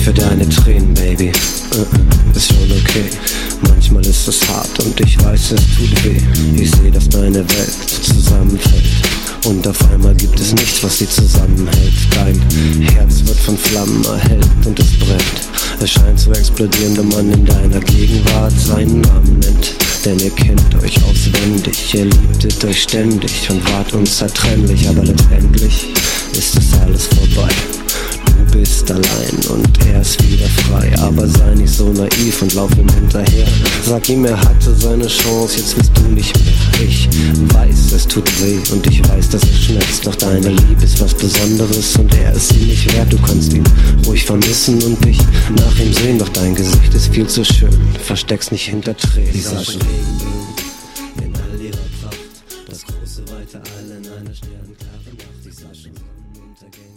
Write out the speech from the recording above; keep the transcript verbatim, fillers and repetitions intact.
für deine Tränen, Baby. Uh, ist schon okay. Manchmal ist es hart und ich weiß, es tut weh. Ich sehe, dass deine Welt zusammenfällt. Und auf einmal gibt es nichts, was sie zusammenhält. Dein Herz wird von Flammen erhellt und es brennt. Es scheint zu explodieren, wenn man in deiner Gegenwart seinen Namen nennt. Denn ihr kennt euch auswendig, ihr liebtet euch ständig und wart unzertrennlich. Aber letztendlich ist es alles vorbei. Du bist allein und er ist wieder frei. Aber sei nicht so naiv und lauf ihm hinterher. Sag ihm, er hatte seine Chance, jetzt willst du nicht mehr. Ich weiß, es tut weh und ich weiß, dass es schmerzt. Doch deine Liebe ist was Besonderes und er ist sie nicht wert. Du kannst ihn ruhig vermissen und dich nach ihm sehen. Doch dein Gesicht ist viel zu schön, versteck's nicht hinter Tränen. Dieser Regenbogen in all ihrer Pracht, das große weite All in einer sternklaren Nacht. Ich sah schon Sonnenuntergänge.